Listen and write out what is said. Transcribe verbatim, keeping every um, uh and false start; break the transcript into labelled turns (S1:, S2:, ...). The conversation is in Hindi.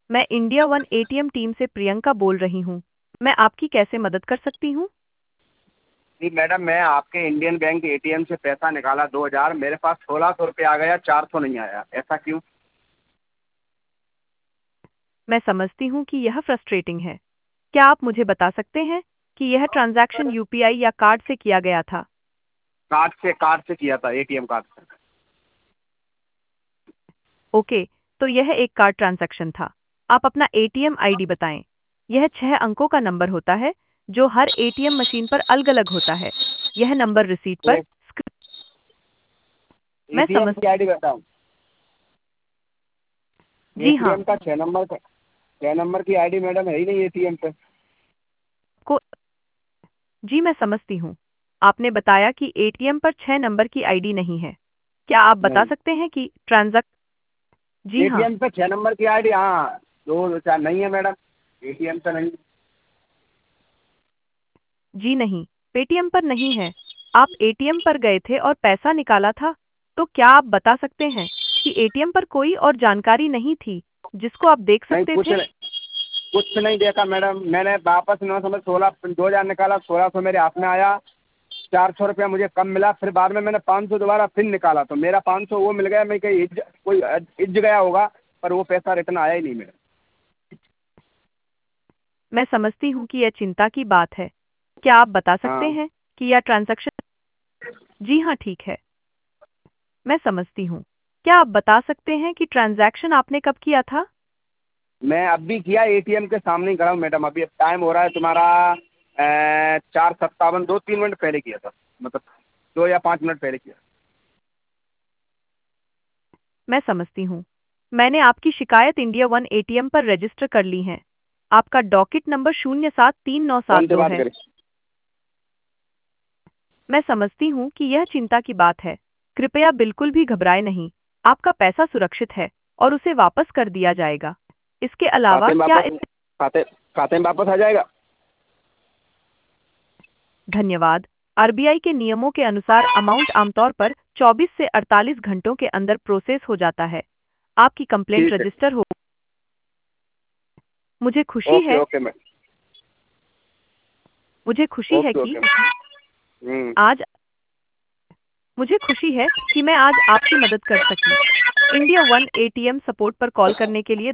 S1: मैं इंडिया वन एटीएम टीम से प्रियंका बोल रही हूँ। मैं आपकी कैसे मदद कर सकती हूँ?
S2: जी मैडम, मैं आपके इंडियन बैंक एटीएम से पैसा निकाला दो हज़ार, मेरे पास सोलह सौ रुपये आ गया, चार सौ नहीं आया, ऐसा क्यों?
S1: मैं समझती हूँ कि यह फ्रस्ट्रेटिंग है। क्या आप मुझे बता सकते हैं कि यह ट्रांजैक्शन यूपीआई या कार्ड से किया गया था?
S2: कार्ड से कार्ड से किया था, एटीएम कार्ड से।
S1: ओके, तो यह एक कार्ड ट्रांजैक्शन था। आप अपना एटीएम आईडी बताएं। यह छह अंकों का नंबर होता है जो हर एटीएम मशीन पर अलग-अलग होता है। यह नंबर रिसीट पर स्क्रीन। मैं
S2: एटीएम
S1: समझ।
S2: की आईडी बताऊं?
S1: जी हाँ।
S2: एटीएम का छह नंबर का छह नंबर की आईडी मैडम है ही नहीं एटीएम पे।
S1: को जी मैं समझती हूँ। आपने बताया कि एटीएम पर छह नंबर की आईडी नहीं है। क्या आप बता
S2: नहीं,
S1: सकते हैं कि ट्रांजैक्ट जी हाँ।
S2: एटीएम पे छह नंबर की आईडी, हाँ, दो चार नहीं है मैडम, एटीएम पे नहीं।
S1: जी नहीं, पेटीएम पर नहीं है। आप एटीएम पर गए थे और पैसा निकाला था, तो क्या आप बता सकते हैं कि एटीएम पर कोई और जानकारी नहीं थी जिसको आप देख
S2: नहीं,
S1: सकते
S2: कुछ
S1: थे?
S2: नहीं, कुछ नहीं देखा मैडम। मैंने वापस नौ समझ सोलह दो हज़ार निकाला, सोलह सौ मेरे हाथ में आया, चार सौ रुपया मुझे कम मिला। फिर बाद में मैंने पाँच सौ दोबारा फिर निकाला, तो मेरा पाँच सौ वो मिल गया। मैं कहीं इज कोई इज गया होगा, पर वो पैसा रिटर्न आया ही नहीं मेरा।
S1: मैं समझती हूँ कि यह चिंता की बात है। क्या आप बता सकते
S2: हाँ,
S1: हैं कि यह ट्रांजैक्शन जी हाँ, ठीक है। मैं समझती हूँ। क्या आप बता सकते हैं कि ट्रांजैक्शन आपने कब किया था?
S2: मैं अभी किया, एटीएम के सामने ही खड़ा हूँ मैडम। अभी टाइम हो रहा है तुम्हारा अ, चार सत्तावन, दो तीन मिनट पहले किया था, मतलब दो या पाँच मिनट पहले किया।
S1: मैं समझती हूँ। मैंने आपकी शिकायत इंडिया वन एटीएम पर रजिस्टर कर ली है। आपका डॉकेट नंबर शून्य सात तीन नौ सात
S2: कौन से
S1: दो
S2: बात
S1: है।
S2: करें?
S1: मैं समझती हूँ कि यह चिंता की बात है। कृपया बिल्कुल भी घबराएं नहीं। आपका पैसा सुरक्षित है और उसे वापस कर दिया जाएगा। इसके अलावा
S2: खाते में
S1: क्या
S2: वापस
S1: इस
S2: खाते खाते में वापस आ जाएगा?
S1: धन्यवाद। आरबीआई के नियमों के अनुसार अमाउंट आमतौर पर चौबीस से अड़तालीस घंटों के अंदर प्रोसेस हो जाता है। आपकी कंप्लेंट
S2: ठीक है।
S1: रजिस्टर हो। मुझे खुशी
S2: ओके
S1: है
S2: ओके मैम।
S1: मुझे खुशी है
S2: ओके
S1: कि
S2: ओके मैम। हम्म।
S1: आज मुझे खुशी है कि मैं आज आपकी मदद कर सकी। इंडिया वन एटीएम सपोर्ट पर कॉल करने के लिए